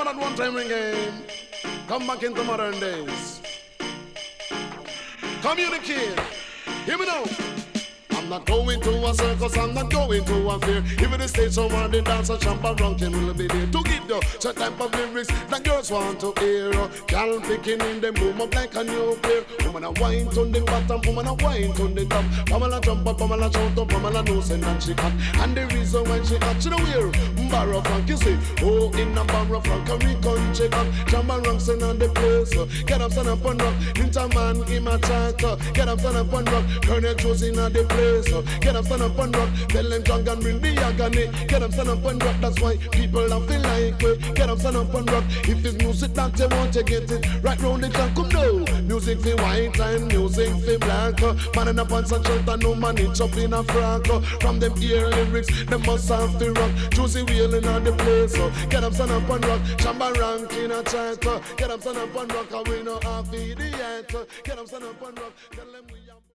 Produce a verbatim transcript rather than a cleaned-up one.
one at one time ringing. Come back into modern days. Communicate. Hear me now. I'm not going to a circus, I'm not going to a fair. Even the stage somewhere the dancer, champ and ranking will be there to give you such type of lyrics that girls want to hear. Girl picking in them boom up like a nuclear. Woman a wine on the bottom, woman a wine on the top. Pamela jump up, Pamela shout up, Pamela knows and she hot. And the reason why she hot, she know where Barrow Frank, you see. Oh, in a Barrow Frank, a recon check up. Champ and ranks in on the place. Get up, stand up and rock. Interman in my chat. Get up, stand up and rock. Colonel Josie in the place. Get up, stand up and rock. Tell them drunk and bring the agony. Get up, stand up and rock. That's why people don't feel like it. Get up, stand up and rock. If it's music that they want to get it right round the clock, come now. Music for white and music for black. Man in a pants and shirt and no man itch up in a frock. From them ear lyrics, they must have to rock. Josie wheeling on the place. Get up, stand up and rock. Chamba rank in a chat. Get up, stand up and rock. And we know half the idiot. Get up, stand up and rock. Tell them we are